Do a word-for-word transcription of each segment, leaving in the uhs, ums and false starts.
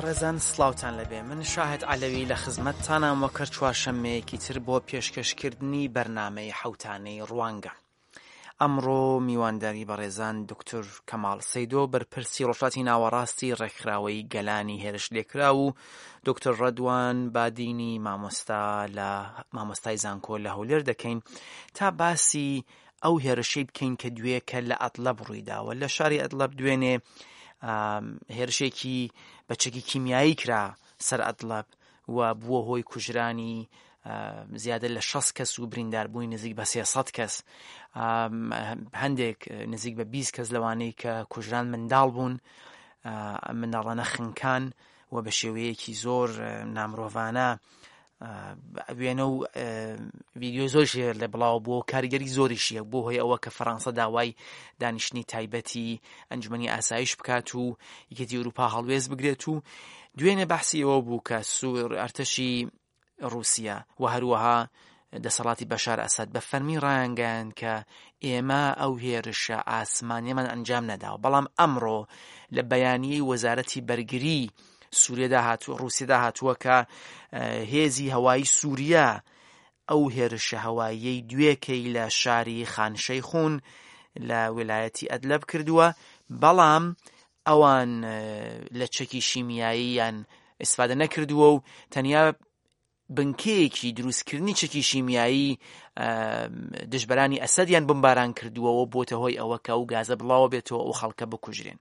بەڕێزان سڵاوتان لەبێ، من شاهد عەلەوی لە خزمەتتانم وەکر چوارشەممەیەکی تر بۆ پێشکەشکردنی بەرنامەی حەوتانەی ڕوانگە. ئەمڕۆ میوانداری بەڕێزان دکتۆر کەماڵ سەیدۆ بەرپرسی ڕۆژهەڵاتی ناوەڕاستی ڕێکخراوەی گەلانی هێرش لێکرا و دکتۆر ڕەدوان بادینی مامۆستا لە مامۆستای زانکۆ لە هەولێر دەکەین تا باسی ئەو هێرشەی بکەین کە دوێکە لە ئەدلەب ڕوویداوە. لە شاری ئەدلەب دوێنێ هێرشێکی بەچەکی کیمیایی کرا سەر ئەدلەب و بووە هۆی کوژرانی زیادە لە شەست کەس و برینداربووی نزیک بە سێسەد کەس، هەندێک نزیک بە بیست کەس لەوانەی کە کوژران منداڵ بوون، منداڵانە خنکان و بە شێوەیەکی زۆر نامرۆڤانە. وێنە و ڤیدیۆ زۆرشێ لە بڵاو بووە و کاریگەری زۆریشیە بۆ هۆی ئەوە کە فەڕەنسا داوای دانیشتنی تایبەتی ئەنجومەنی ئاسایش بکات و یەکێتی ئەوروپا هەڵوێز بگرێت و دوێنێ بەحسی ئەوە بوو کە سوور ئەرتەشی رووسیا و هەروەها دەسەڵاتی بەشار ئەسەد بە فەرمی ڕایانگەیان کە ئێمە ئەو هێرشە ئاسمانیەمان ئەنجام نەداوە، بەڵام ئەمڕۆ لە بەیانیەی وەزارەتی بەرگری سووریەدا هاتووە ڕووسیەدا هاتووە کە هێزی هەوایی سووریا ئەو هێرشە هەواییەی دوێکەی لە شاری خانشەیخون لە ویلایەتی ئەدلەب کردووە، بەڵام ئەوان لە چەکی شیمیاییان ئیسفادە نەکردووە و تەنیا بنکەیەکی دروستکردنی چەکی شیمیایی دژبەرانی ئەسەدیان بمباران کردووەوە بۆتە هۆی ئەوە کە ئەو گازە بڵاوە بێتەوە ئەو خەڵکە بکوژرێن.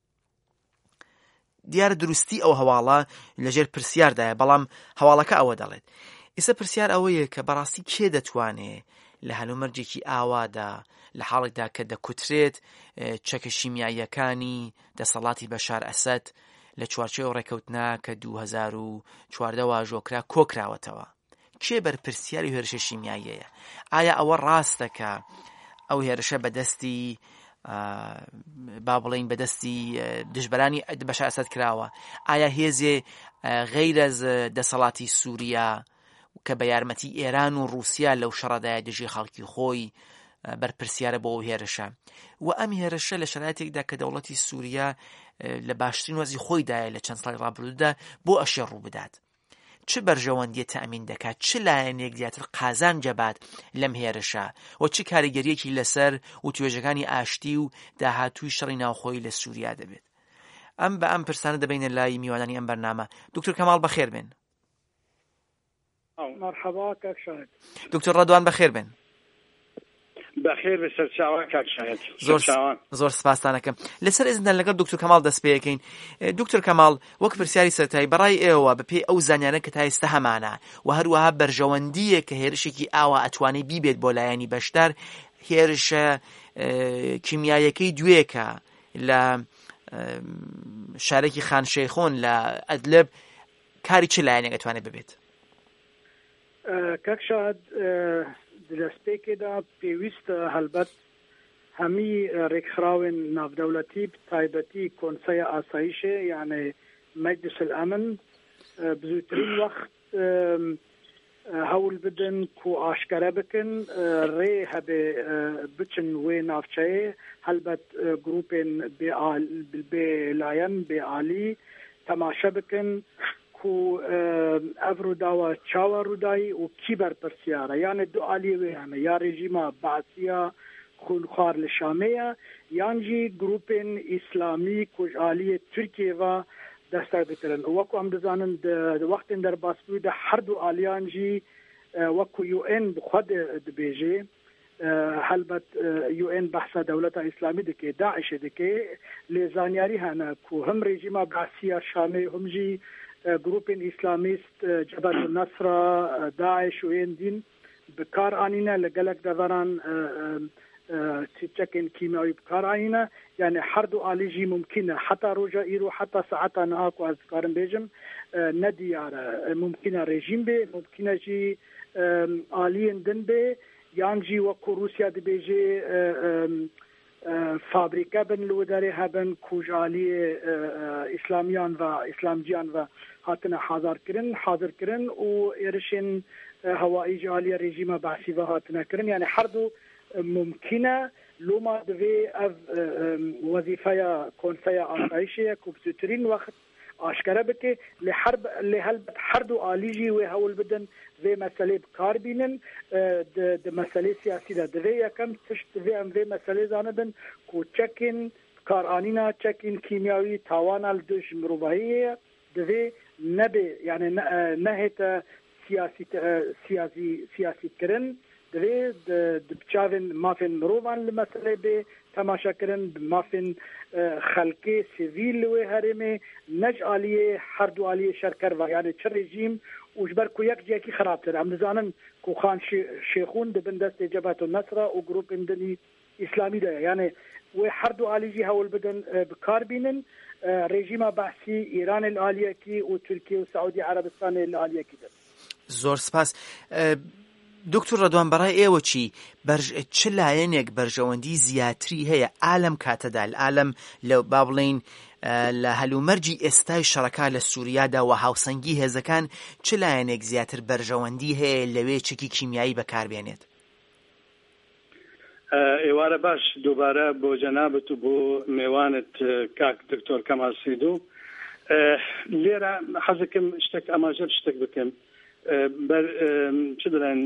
دیارە دروستی ئەو هەواڵە لەژێر پرسیاردایە، بەڵام هەواڵەکە ئەوە دەڵێت. ئێستا پرسیار ئەوەیە کە بەڕاستی کێ دەتوانێت لە هەلومەرجێکی ئاوادا لە حاڵێکدا کە دەکوترێت چەکە شیمیاییەکانی دەسەڵاتی بەشار ئەسەد لە چوارچێوە ڕێکەوتنا کە دوو هەزار و چواردە واژۆکرا کۆکراوەتەوە، کێ بەرپرسیاری هێرشە شیمیاییەیە؟ ئایا ئەوە ڕاستە کە ئەو هێرشە بەدەستی با بڵین بەدەستی دژبەرانی بەشار ئەسەد کراوە؟ ئایا هێزێ غەیر ئەز دەسەڵاتی سووریا کە بە یارمەتی ئێران و رووسیا لەو شەڕەدایە دژی خەڵکی خۆی بەرپرسیارە بۆ ئەو هێرشە؟ و ئەم هێرشە لە شەرایەتێکدا کە دەوڵەتی سووریا لە باشترین وەزی خۆیدایە لە چەند ساڵی ڕابردوودا بۆ ئەشێ ڕوو بدات، چ بەرژەوەندیە تەمین دەکات، چ لایەنێک زیاتر قازان جەبات لەم هێرشە و چ کاریگەریەکی لەسەر و توێژەکانی ئاشتی و داهاتووی شەڕی ناوخۆی لە سووریا دەبێت؟ ئەم بە ئەم پرسانە دەبینە لای میوانانی ئەم بەرنامە. دکتۆر کەماڵ بەخێر بێن. مرحبا کاک شاهد. دکتۆر ڕەدوان بەخێر بێن. بەخێر بەسەر چاوان کاک شاهد. زۆر سپاستانەکەم. لەسەر ئێزندان لەگەڵ دکتۆر کەماڵ دەست پێیەکەین. دکتۆر کەماڵ، وەک پرسیاری سەرەتایی بەڕای ئێوە بەپێی ئەو زانیانە کە تا ئێستا هەمانە و هەروەها بەرژەوەندیە کە هێرشێکی ئاوا ئەتوانێ بیبێت بۆ لایەنی بەشدار، هێرشە کیمیایەکەی دوێکە لە شارێکی خانشەیخۆن لە ئەدلەب، کاری چ لایەنێک ئەتوانێت ببێت؟ کاک شاهد، دەستپێکێدا پێویستە هەلبەت هەمی ڕێکخراوێن ناودەوڵەتی تایبەتی کۆنسەیە ئاسایشێ یعنی مەجلس الئەمن بزووترین وەخت هەوڵ بدن و ئاشکەرە بکن ڕێ هەبێ بچن وێ ناوچەیە، هەلبەت گروپێن بێ لایەن بێ عالی تەماشە بکن و ئەڤ ڕووداوە چاوە ڕوودایی و کی بەرپرسیارە، یانە دو عالیە وێیانە، یا ڕێژیمە بەعسیە خونخوار لە شامەیە یانجی گروپێن ئیسلامی کوژعالیە تورکیەوە دەستە بکردن. وەکو ئەم دەزانن وەختێن دەرباسبوویدا هەردوو ئالیانجی وەکو یو ئێن بخواد دەبێژێ، هەلبەت یو ئێن بەحسە دەوڵەتە ئیسلامی دەکێ داعشە دەکێ لێ زانیاری هەنە کو هەم ڕێژیمە بەعسیە شامەی هەمژی گروپین ئیسلامیست جبهة النصر داعش و هندین بکار آنینه لگلک دوران تچکن کیمیایی بکار آنینه، یعنی هر دو آلیجی ممکنه حتی روزا ایرو حتی ساعت نهاک و از کارم بیجم ندیاره، ممکنه رژیم به ممکنه جی آلین دن به یانجی وکو روسیا دی بیجی فابریکه بن لوداری هبن کوجالی اسلامیان و اسلامجیان و هاتنا حاضر کرن حاضر کرن و ارشن هوایی جالی رژیم بعثی و هاتنا کرن، یعنی هر دو ممکنه لوما دوی از وظیفه کنسای آسایشی که بزرگترین وقت آشکره بکه لحرب لهلبت حرد و آلیجی و هول بدن و مسئله بکار بینن د مسئله سیاسی ده دوی یکم تشت و ام و مسئله زاندن کو چکین کار آنینا چکین کیمیاوی توانال دوش مروباهیه دوی نبی یعنی نهت سیاسی سیاسی سیاسی کرن دوی د بچاون مافن مروبان لمسئله به تماشا کرن مافن خلقی سیویل و هرمه نج آلیه هر دو آلیه شرکر و یعنی چه رژیم وجبر کو یک جاکی خراب تر هم نزانن کو خان شیخون دبن دست جبهت النصر و گروپ اندنی اسلامی ده یعنی و هر دو آلیه هول بدن بکار بینن رژیم بحثی ایران العالیه کی و ترکیه و سعودی عربستان العالیه کی ده. زۆر سپاس. دکتۆر ڕەدوان بەڕای ئێوە چی چ لایەنێک بەرژەوەندی زیاتری هەیە ئالەم کاتەدا ئالەم لە با بڵێین لە هەلومەرجی ئێستای شەڕەکە لە سووریادا و هاوسەنگی هێزەکان چ لایەنێک زیاتر بەرژەوەندی هەیە لەوێ چەکی کیمیایی بەکاربێنێت؟ ئێوارە باش دووبارە بۆ جەنابەت و بۆ میوانت کاک دکتۆر کەمال سیدوو لێرە حەزەکەم شتێک ئاماژە شتێک بکەم بەر چ دەڵێن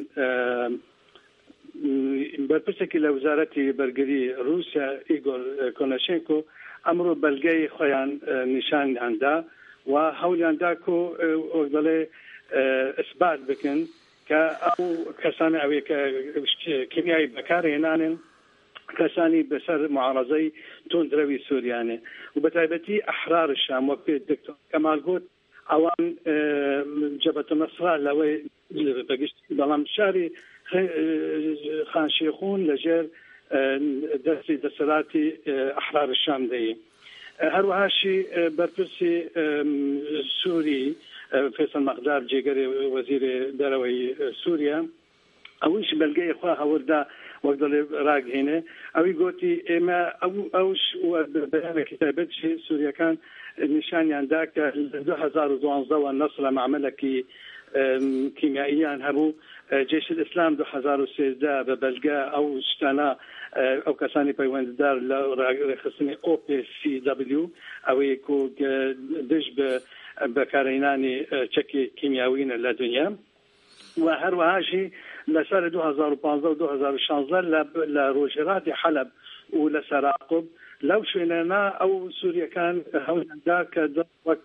بەرپرسێکی لە وزارەتی بەرگری رووسیا ئیگۆر کۆناشێنکۆ ئەمڕۆ بەلگەی خۆیان نیشانیاندا و هەولیاندا کۆ دەڵێ ئەسبات بکەن کە ئەو کەسانی ئەوەیە کە کیمیایی بەکارهێنانن کەسانی بەسەر معارەزەی تۆندرەوی سووریانێ و بەتایبەتی ئەحرار شام وەک دکتۆر کەمال گوت ئەوان جەبهەت النەسرا لەوەی بەگشتی بەڵام شاری خانشێخون لەژێر دەستی دەسەڵاتی ئەحرار شام دەیە. هەروەهاشی بەرپرسی سووری فیصل مەقدار جێگەری وەزیری دەرەوەی سووریا ئەوش بەلگەی خوا هەوردا وەک دەڵێ ڕاگەهێنێ ئەوی گوتی ئێمە ئەوش بەیانێکی تایبەتی سووریەکان نیشانیاندا کە دو هەزار و دوانزدەوە نەسرە معمەلێکی کیمیاییان هەبوو جێش الئیسلام دو هەزار و سێزدە بە بەلگە ئەو شتانە ئەو کەسانی پەیوەنددار لە ڕێخستنی ئۆ پی سی دبلیو ئەوەیە کۆ دژ بە بەکارهێنانی چەکی کیمیاویینە لە دنیا و هەروەهاشی لەسەر دو هەزار و پانزدە و دو هەزار و شانزدە لە ڕۆژهێڵاتی حەلەب و لە سەراقب لەو شوێنانە ئەو سووریەکان هەوڵدا کە وەک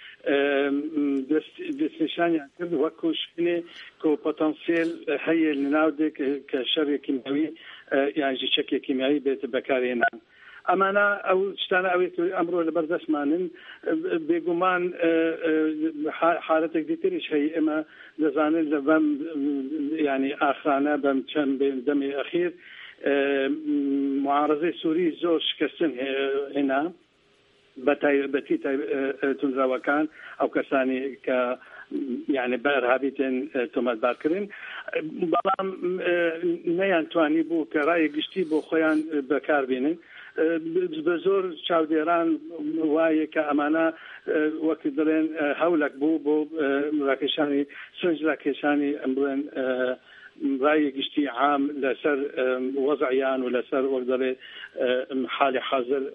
دەستنیشانیان کرد وەکو شوێنێ کۆ پۆتەنسیێل هەیە لەناودێک کە شەڕی کیمیاوی یانجی چەکی کیمیایی بێت بەکارهێنان. ئەمانە ئەو شتانە ئەوێت ئەمڕۆ لەبەر دەستمانن بێگومان حالەتێک دیتریش هەیە ئێمە دەزانن لە بەم ینی ئاخرانە بەم چەند دەمی ئەخیر معارەزەی سووری زۆر شکستن هێنا بەتایبەتی تونراوەکان ئەو کەسانی کە یعنی بەرهابیتن تۆمەتبارکردن بەڵام نەیانتوانی بوو کە ڕای گشتی بۆ خۆیان بەکاربێنن بە زۆر چاودێران وایە کە ئەمانە وەک دەڵێن هەولێک بوو بۆ ڕاکێشانی سنج ڕاکێشانی ئەم بڵێن ڕای گشتی عام لەسەر وەزعیان و لەسەر وەک دەڵێ حالی حاضر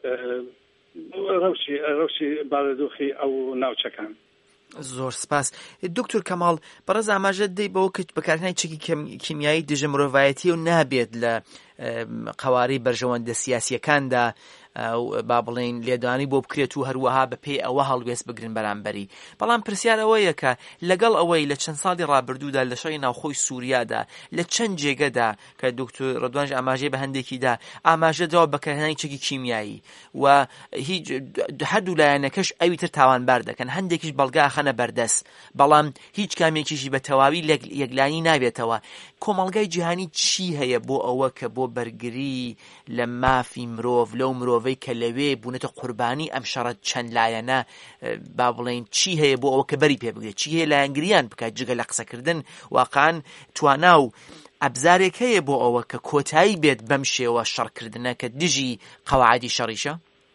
ڕەوشی ڕەوشی بارودۆخی ئەو ناوچەکان. زۆر سپاس. دکتۆر کەماڵ بەڕێز ئاماژەت دەی بەوە کە بەکارهێنانی چەکی کیمیایی دژە مرۆڤایەتی و نابێت لە قەوارەی بەرژەوەندە سیاسیەکاندا با بڵێن لێدانی بۆ بکرێت و هەروەها بە پێی ئەوە هەڵوێست بگرن بەرامبەری. بەڵام پرسیار ئەوەیە کە لەگەڵ ئەوەی لە چەند ساڵی ڕابردوودا لە شەڕی ناوخۆی سووریادا لە چەند جێگەدا کە دکتۆر ڕەدوانش ئاماژەی بە هەندێکیدا ئاماژە داوە بەکارهێنانی چەکی کیمیایی و هیچ هەردوو لایەنەکەش ئەوی تر تاوانبار دەکەن هەندێکیش بەڵگا خەنە بەردەست بەڵام هیچ کامێکیشی بە تەواوی یەکلایی نابێتەوە. کۆمەڵگای جیهانی چی هەیە بۆ ئەوە کە بۆ بەرگری لە مافی مرۆڤ لەو مرۆڤەی کە لەوێ بوونێتە قوربانی ئەم شەڕە چەند لایەنە با بڵێن چی هەیە بۆ ئەوە کە بەری پێ بگرێت چی هەیە لایەنگریان بکات جگە لە قسەکردن واقعاً توانا و ئەبزارێک هەیە بۆ ئەوە کە کۆتایی بێت بەم شێوە شەڕکردنە کە دژی قەواعیدی شەڕیشە؟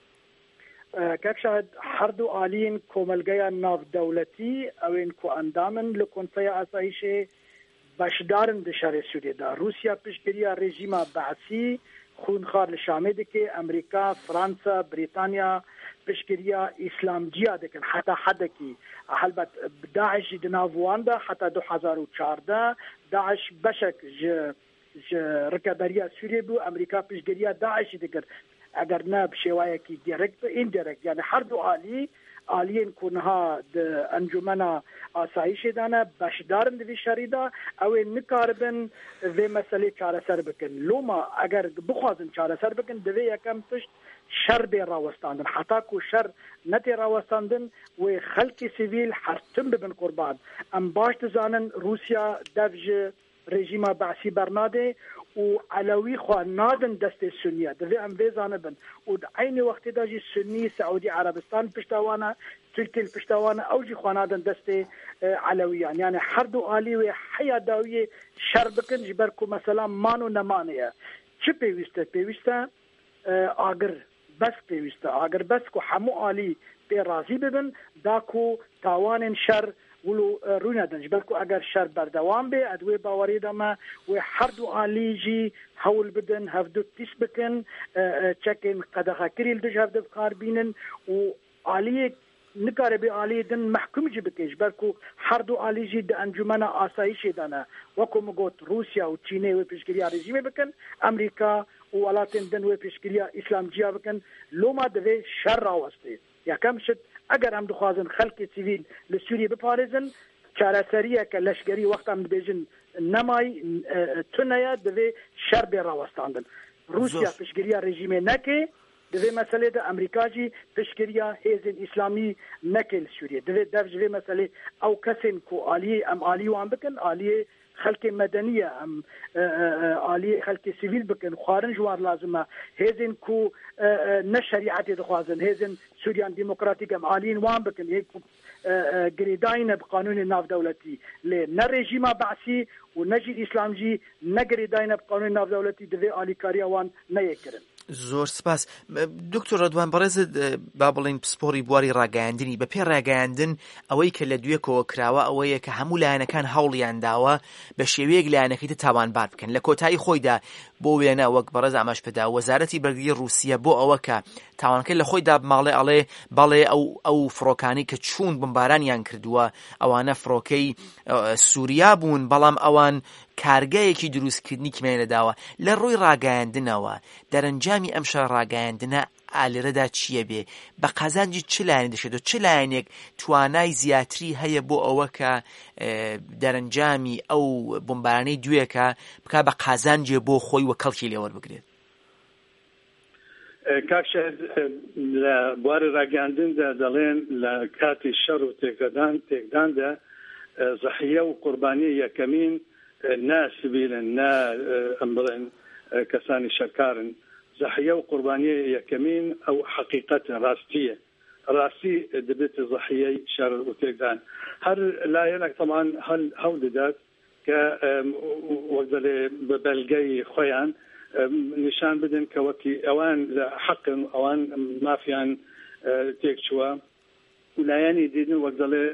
کاک شاهد هەردوو ئالین کۆمەلگەیان ناودەوڵەتی ئەوێن کۆ ئەندامن لە کۆنسەیە ئاسایشێ بەشدارن لە شەڕی سووریەدا. رووسیا پشتگیریە ڕێژیمە بەعسی خونخوار لە شامێ دەکێ ئەمریکا، فرانسا، بریتانیا، پشکریا اسلام جیا دکن حتی حدکی هلبت داعش دناواندا حتی دو هزار و چهارده داعش بشک ج ج رکبریا سوریه بو امریکا پشکریا داعش دکر اگر نه بشوایه کی دایرکت ایندایرکت یعنی هر دو عالی عالیین کنها د انجمن آسایش دانه بشدارن دوی شریدا او نکاربن و مسئله چاره سر بکن لوما اگر بخوازن چاره سر بکن دوی یکم پشت شر بی راوستاندن حتی کو شر نتی راوستاندن و خلق سیویل حرتم ببن قربان ام باش تزانن روسیا دفج رژیم بعثی برناده و علوی خواه نادن دست سنیه دوی ام ویزانه بن و عین وقتی دا جی سنی سعودی عربستان پشتوانه ترکیل پشتوانه او جی خواه نادن دست علویان یعنی هر دو آلی و حیا داوی شر بکن جبر کو مثلا مانو نمانه چه پیوسته پیوسته آگر بس پیوسته آگر بس کو همو آلی پی راضی ببن دا کو تاوان شر ولو رونا دنج بلکو اگر شر بردوام به ادوی باوری دما و هر دو آلیجی حول بدن هفدو تیس بکن چکن قدخه کریل دج هفدو بکار بینن و آلی نکاره به آلی دن محکوم جی بکش بلکو هر دو آلیجی د انجمن آسایش دانه وکو مگوت روسیا و چینه و پیشگیری رژیم بکن امریکا و ولاتن دن و پیشگیری اسلام جیا بکن لوما دوی شر راوسته یکم شد اگر هم دخوازن خلق سیویل لسوریه بپارزن چاره سریه که لشگری وقت هم بیجن نمای تنیا دوی شر بی راوستاندن روسیا پیشگیری رژیم نکه دوی مسئله ده امریکا جی پیشگیری حزب اسلامی نکه سوریه دوی دفج دوی مسئله او کسین کو آلیه ام آلیه وان بکن آلیه خلق مدنیه ام آلیه خلق سیویل بکن خوارن جوار لازمه هزین کو نه شریعت دخوازن هزین سوریان ديمقراطيك ام عالين وان بكن هيك قريداين بقانون الناف دولتي ل نه رژیم بعثی و نجی اسلام جی نه قريداين بقانون الناف دولتي دوی آلی کاریا وان نه یکرن. زۆر سپاس دکتۆر ڕەدوان بەڕێزت با بڵین پسپۆری بواری ڕاگەاندنی بە پێ ڕاگەاندن ئەوەی کە لە دوێکەوە کراوە ئەوەیە کە هەموو لایەنەکان هەوڵیان داوە بە شێوەیەک لایەنەکەیتە تاوانبار بکەن لە کۆتایی خۆیدا بۆ وێنە وەک بەڕێز ئاماژ پێدا وەزارەتی بەرگریی رووسیا بۆ ئەوە کە تاوانەکەی لە خۆیدا بماڵێ ئەڵێ بەڵێ ئەو ئەو فڕۆکانی کە چوون بمبارانیان کردووە ئەوانە فڕۆکەی سووریا بوون بەڵام ئەوان کارگایەکی دروستکردنی کمێنە داوە لە ڕووی ڕاگەاندنەوە دەرەنجامی ئەم شەڕ ڕاگەاندنە ئالێرەدا چییە بێ بە قازانجی چ لایەن دەشێت و چ لایەنێک توانای زیاتری هەیە بۆ ئەوە کە دەرەنجامی ئەو بۆمبارانەی دوێکە بکا بە قازانجێ بۆ خۆی وە کەڵکی لێوەربگرێت. کاک شاید لە بواری ڕاگەاندندا دەڵێن لە کاتی شەڕ و تێکدان تێکداندا زەحیە و قوربانی یەکەمین نا سبیلن نا ئەمبڵێن کەسانی شەرکارن زەحیە و قوربانی یەکەمین ئەو حەقیقەتە ڕاستیە ڕاستی دەبێت زەحیەی شەڕ و تێکدان هەر لایەنێک تەمان هەڵ دەدات کە وەک دەڵێ بە بەلگەی خۆیان نیشان بدن کە وەکی ئەوان لە حەقن ئەوان مافیان تێک چووە لایەنی دیدن وەک دەڵێ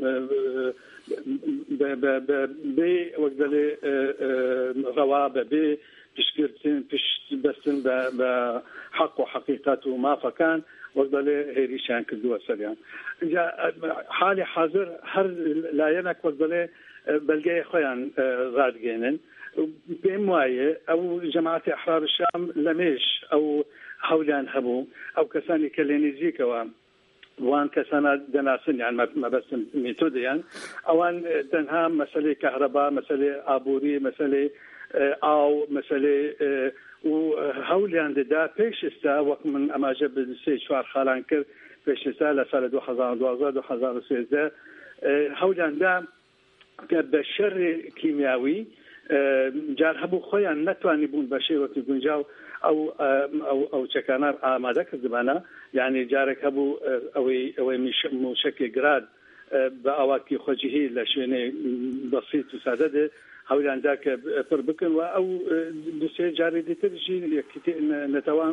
بێ وەک دەڵێ ڕەوا بە بێ پشتگرتن پشت بەستن بە حەق و حەقیقەت و مافەکان وەک دەڵێ هێریشیان کردووە سەریان اینجا حالی حاضر هەر لایەنێک وەک دەڵێ بەلگەی خۆیان ڕادگەێنن پێم وایە ئەو جەماعەتی ئەحرار الشام لەمێژ ئەو هەولیان هەبوو ئەو کەسانی کە لە نزیکەوە وان کەسانە دەناسن یان مەبەستن میتۆدیان ئەوان تەنها مەسەلەی کەهرەبا مەسەلەی ئابووری مەسەلەی ئاو مەسەلەی و هەولیان دەدا پێش ئێستا وەک من ئەماژە سێ چوار خاڵان کرد پێش ئێستا لە ساڵە دوو حەزار و دوازدە دوو حەزار و سێزدە هەولیاندا کە بە شەڕی کیمیاوی جار هەبوو خۆیان نەتوانی بوون بە شێوەتی گونجاو ئەو ئەو چەکانە ئامادە کردبانە یعنی جارێک هەبوو ئەوەی ئەوەی موشەکی گراد بە ئاواکی خۆجیهی لە شوێنەی بەسیط و سادە دێ هەولیاندا کە پڕ بکن و ئەو دوسێ جارێ دیترژی یەکیتی نەتەوان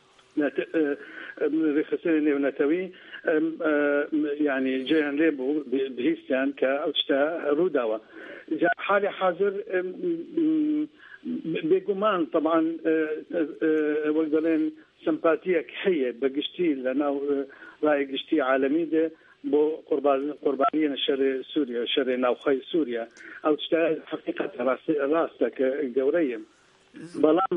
ڕێخستنی نێونەتەوی یعنی جێیان لێ بوو بهیستیان کە ئەو شتە ڕووداوە حالی حاضر بێگومان طبعا وەک دەڵێن سمپاتیەک هەیە بەگشتی لەناو ڕای گشتی عالەمی دێ بۆ قوربانیە شەڕ سووریا شەڕ ناوخەی سووریا ئەو شتە حقیقەت ڕاستە کە گەورەیە بەڵام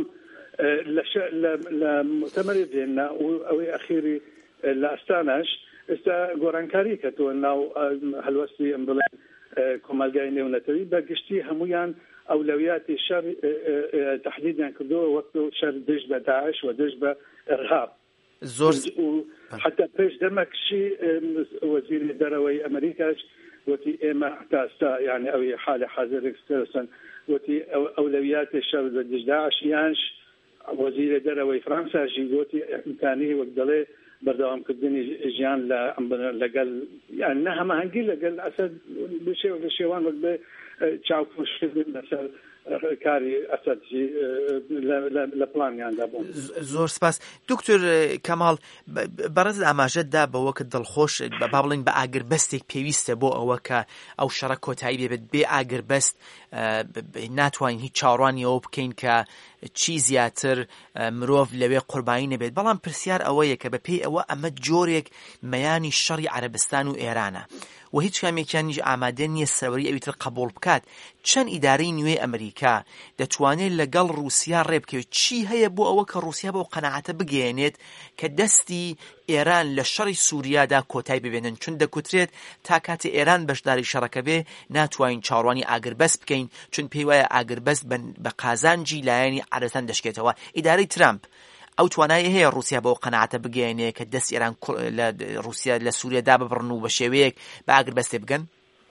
لە مؤتەمەری ڤێنا و ئەوەی ئەخیری لە ئەستانەش ئێستا گۆڕانکاری کردووە ناو هەلوەستی ئەم بڵێن کۆمەلگای نێونەتەوی بەگشتی هەمویان ئەولەویاتی شەڕ تحدیدیان کردووە وەک شەڕ دژ بە داعش و دژ بە ئەرهاب زۆر حتى پێش دەمەکشی وەزیری دەرەوەی ئەمریکاش وتی ئێمە حتا ئێستا یعنی ئەوەی حالە حاضرێکستەرسن وتی ئەولەویاتی شەڕ بە دژ داعش یانش وەزیرە دەرەوەی فرانساشی گوتی ئیمکانی وەک دەڵێ بەردەوامکردنی ژیان لە لەگەڵ یان نە هەماهەنگی لەگەڵ ئەسەد بشێ لە شێوان وەک بێ چاوپۆشکردن لەسەر کاری ئەسەدی لە پلانیاندا بوون. زۆر سپاس دکتۆر کەماڵ بەڕێز ئاماژەتدا بەوە کە دڵخۆش با بڵێن بە ئاگربەستێک پێویستە بۆ ئەوە کە ئەو شەڕە کۆتایی بێت بێ ئاگربەست ناتوانین هیچ چاڕوانی ئەوە بکەین کە چی زیاتر مرۆڤ لەوێ قوربانی نەبێت بەڵام پرسیار ئەوەیە کە بەپێی ئەوە ئەمە جۆرێک مەیانی شەڕی عەرەبستان و ئێرانە و هیچ کامێکیانیش ئامادە نییە سەوەری ئەویتر قبول بکات چەند ئیدارەی نوێ ئەمریکا دەتوانێت لەگەڵ رووسیا ڕێبکەوێت چی هەیە بۆ ئەوە کە رووسیا بۆ قەناعەتە بگەێنێت کە دەستی ئێران لە شەڕی سووریادا کۆتای ببێنن چون دەکوترێت تا کاتێ ئێران بەشداری شەڕەکە بێ ناتوانین چاڕوانی ئاگربەست بکەین چون پێی وایە ئاگربەست بە قازانجی لایەنی عەرەبستان دەشکێتەوە ئیدارەی ترامپ ئەو توانایی هەیە رووسیا بۆ قەناعەتە بگەێنێ کە دەست ئێران لە رووسیا لە سووریادا ببڕن و بە شێوەیەک بە ئاگربەستێ بگەن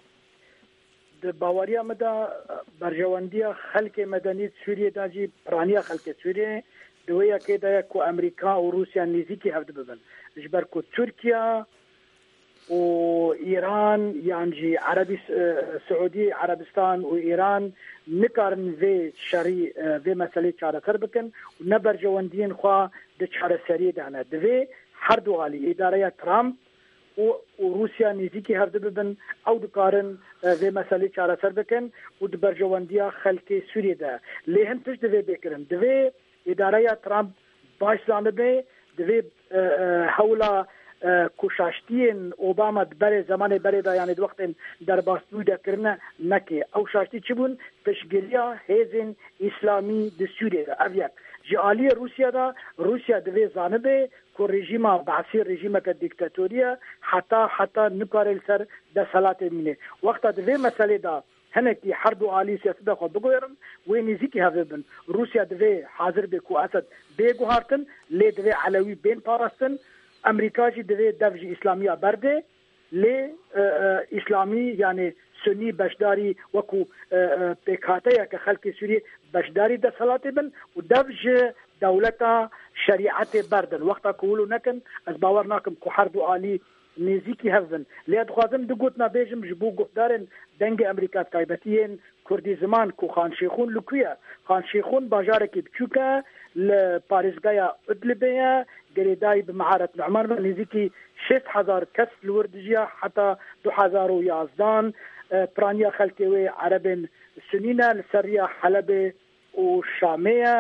باوەریە مەدا بەرژەوەندیە خەلکی مەدەنی سووریێداجی پرانیە خەلکی سووریێ دوەیە کێدایە کو ئەمریکا و رووسیا نزیکی هەفت ببن ژبەر کو تورکیا و ئیران یانجی عربی سعودی عربستان و ئیران نکارن vê şerî vê meselê çareser bikin û ne berjewendiyên xwe di çareseriyê de hene divê her du alî îdareya Trump û Rûsya nêzîkî hev dibin ew dikarin vê meselê çareser bikin û di berjewendiya xelkê Sûriyê de lê hin tişt divê bêkirin divê îdareya Trump baş zanibe divê hewla کوشاشتیên Obama berê zamanê berê da yani wextên derbastbû de kirine neke ew şaştî çi bûn piştgiriya hêzên İslamî di Sûriyê ev yek ji aliyê Rûsyada Rûsya divê zanibe ku rejîma Basî rejîmeke dîktatorîye heta heta nikare li ser deselatê mîne wexta divê meselê da hinekî her du alî siyaseta xwe biguêrin wê nêzîkî hev bin Rûsya divê hazir bê ku Esed bê guhartin lê divê Elewî bên parastin امریکا جی دوی دفجی اسلامیه برده لی اسلامی یعنی سنی بشداری وکو پیکاته که خلق سوری بشداری ده صلاتی بن و دفج دولتا شریعت بردن وقتا کولو نکن از باور ناکم که هر دو آلی نزیکی هفن لی ادخوازم دو گوتنا بیجم جبو گفتارن دنگ امریکا تایبتیین کردی زمان که خان شیخون لکویه خان شیخون باجاره که بچوکه لپاريزگايا ادلبيا قريداي بمعارة نعمان نزيكي شست هزار كس الوردجيا حتى دو هزار ويازدان برانيا خلقوي عربين سنينة لسرية حلبة وشامية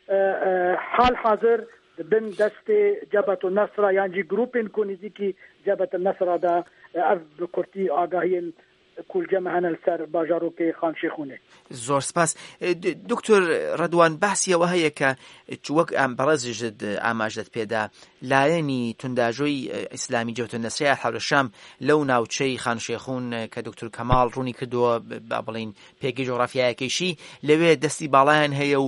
حال حاضر بن دست جبهة النصرة يعني جروبين كو نزيكي جبهة النصرة دا اف بكورتي آگاهين كل جمع هنا السر باجاروكي خان شيخونه زور سپاس دكتور ردوان بحثي وهي ك وك ام برزجد اماجدت بيدا لايني تنداجوي اسلامي جوت النسيا حول الشام لو ناوچي خان شيخون كدكتور كمال روني كدو بابلين بيجي جغرافيا كيشي لوي دستي بالان هيو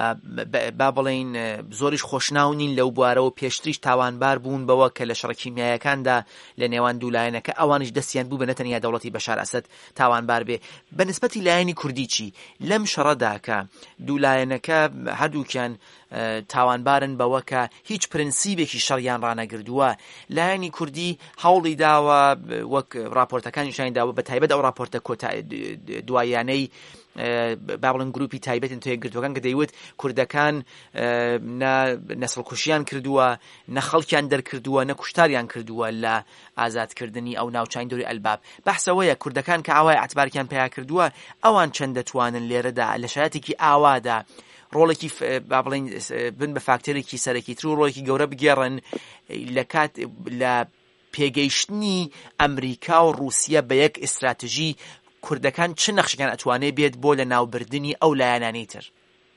بابلين زورش خوشناونين لو بوارو پێشتریش تاوانبار بوون بەوە کە لە شەڕە کیمیایەکاندا لە نێوان دوو لایەنەکە ئەوانش دەستیان بوو بە نەتەنیا دەوڵەتی بەشار ئەسەد تاوانبار بێ بە نسبەتی لایەنی کوردی چی لەم شەڕەدا کە دوو لایەنەکە هەردووکیان تاوانبارن بەوە کە هیچ پرنسیبێکی شەڕیان ڕانەگردووە لایەنی کوردی هەوڵی داوە وەک راپۆرتەکانی شانی داوە بە تایبەت ئەو راپۆرتە دوایانەی بابڵن گروپی تایبەتن توی گرتوەکان کە دەیوت کوردەکان نەسڵکوشیان کردووە نە خەڵکیان دەرکردووە نە کوشتاریان کردووە لە ئازادکردنی ئەو ناوچەی دۆری ئەلباب بەحسەوەیە کوردەکان کە ئاوای ئەتبارکیان پیا کردووە ئەوان چەند دەتوانن لێرەدا لە شایەتێکی ئاوادا ڕۆڵێکی با بڵێن بن بە فاکتەرێکی سەرەکی تر و ڕۆڵێکی گەورە بگێڕن لە کات لە پێگەیشتنی ئەمریکا و رووسیا بە یەک ئستراتژی کوردەکان چ نەخشەکان ئەتوانێت بێت بۆ لە ناوبردننی ئەو لایەنانەی تر؟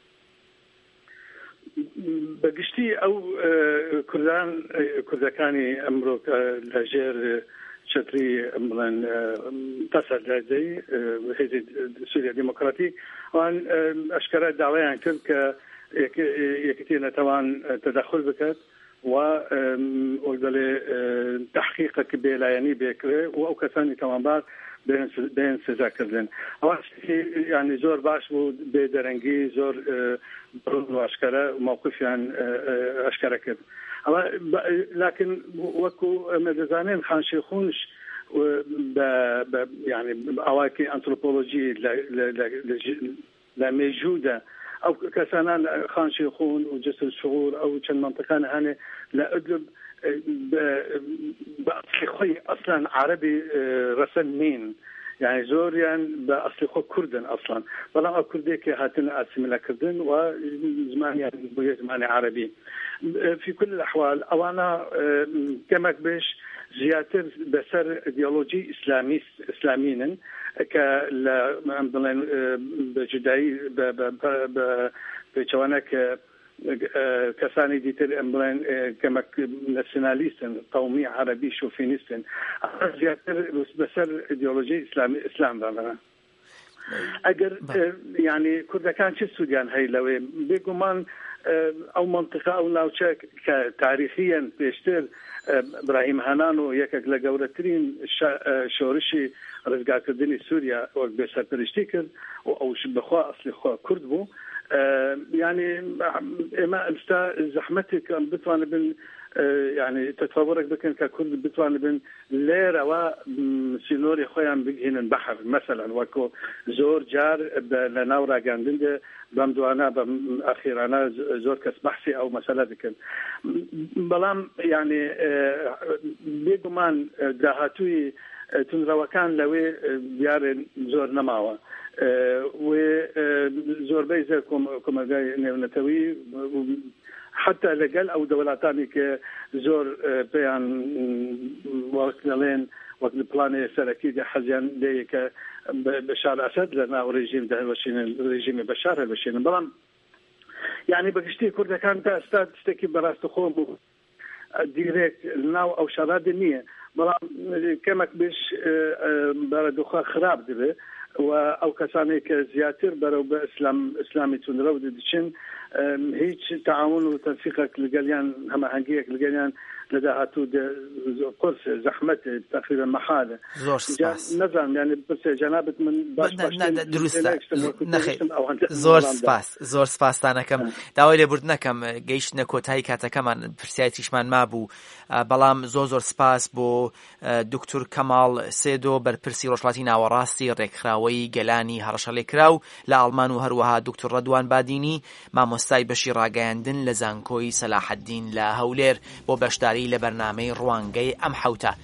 بەگشتی ئەو کوردان کوردەکانی ئەمڕۆ لەژێر چتری بڵێن تەسەدەدەی حزب سووریا دیموکراتی ئەوان ئەشکرا داوایان کرد کە یەکێتی نەتەوان تەدەخل بکات و ئۆلدەلێ تحقیقێک بێلایەنی بێکرێ و ئەو کەسانی تەوانبار بێن سزاکردن. ئەوە یعنی زۆر باش بوو بێدەرەنگی زۆر بڕون و ئەشکرا مووقفیان ئەشکرا کرد. لكن وكو مدزانين خان شيخونش يعني أواكي أنثروبولوجي لا موجودة أو كسانا خان شيخون وجسر الشعور أو كان منطقة هنا لا أدلب بأصل أصلا عربي رسمين يعني زوريان بأصل خو كردن أصلا ولا كرديك هاتنا أسملا كردن وزمان يعني زمان عربي في كل الأحوال أوانا كما بيش زياتر بسر إيديولوجي إسلامي إسلاميين كلا مثلا بجداي بجوانك كساني ديتر أمبلين كما ناسيوناليستن قومي عربي شوفينيستن زياتر بسر إيديولوجي إسلامي إسلام ده أجر يعني كذا كان شو السودان هاي لو بيجومان أو منطقة أو ناوشة تاريخيا بيشتر إبراهيم هانانو يكك لجورتين شورشي رزقا كردني سوريا وبسر بريشتيكر أو شبخوا أصل خوا كردبو يعني ما استا زحمتك بتوان بن يعني تتصورك بكن ككرد بتوان بن ليرة و سينوري خويا بجهن البحر مثلا وكو زور جار لناورا جاندند بمدوانا بأخيرانا زور كسبحسي أو مسألة ذكر بلام يعني بيجمان دهاتوي تنروكان لوي ديار زور نماوة وزور بيزة كما جاي نتوي حتى لقل أو دولتاني كزور بيان وقت لين وقت البلان سلكي حزين ليك بشار أسد لنا ورجيم ده وشين رجيم بشار وشين بلان يعني بقشتي كرد كان تأستاد تستكي براست خوم ديريكت الناو أو شراد النية بلان كمك بش بردوخا خراب دبه و او کسانی که زیاتر برای به اسلام اسلامی تون رو دیدن هیچ تعاون و تنسیق لجلیان هم هنگیک لجلیان لدهاتو قرص زحمت تقریبا محاله نظام يعني بس جنابت من باش باش درسته زور سپاس زور سپاس تانکم داوای لێبوردنەکەم گەیشتنە کۆتایی کاتەکەمان پرسیارێکیشمان مابوو بەڵام زۆر زۆر سپاس بۆ دکتور کەماڵ سێدۆ بەرپرسی ڕۆژهەڵاتی ناوەڕاستی ڕێکخراوەی گەلانی هەڕەشەڵێکراو لە ئاڵمان و هەروەها دکتور ڕەدوان بادینی مامۆستای بەشی ڕاگەیاندن لە زانکۆی سەلاحەددین لە هەولێر بۆ بەشداری لە بەرنامەی ڕوانگەی ئەم حەوتە